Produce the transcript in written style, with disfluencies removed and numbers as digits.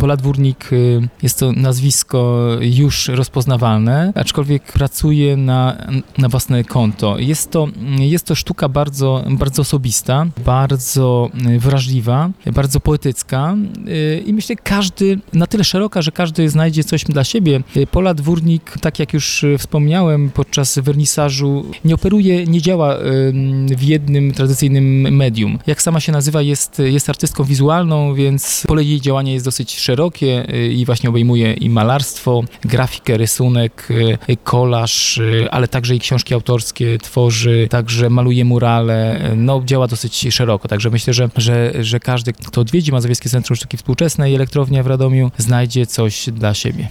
Pola Dwórnik jest to nazwisko już rozpoznawalne, aczkolwiek pracuje na własne konto. Jest to sztuka bardzo, bardzo osobista, bardzo wrażliwa, bardzo poetycka i myślę, każdy, na tyle szeroka, że każdy znajdzie coś dla siebie. Pola Dwórnik, tak jak już wspomniałem podczas wernisażu, nie działa w jednym tradycyjnym medium. Jak sama się nazywa, jest artystką wizualną, więc pole jej działania jest dosyć szerokie i właśnie obejmuje i malarstwo, grafikę, rysunek, kolaż, ale także i książki autorskie tworzy, także maluje murale, działa dosyć szeroko, także myślę, że każdy, kto odwiedzi Mazowieckie Centrum Sztuki Współczesnej i Elektrownia w Radomiu, znajdzie coś dla siebie.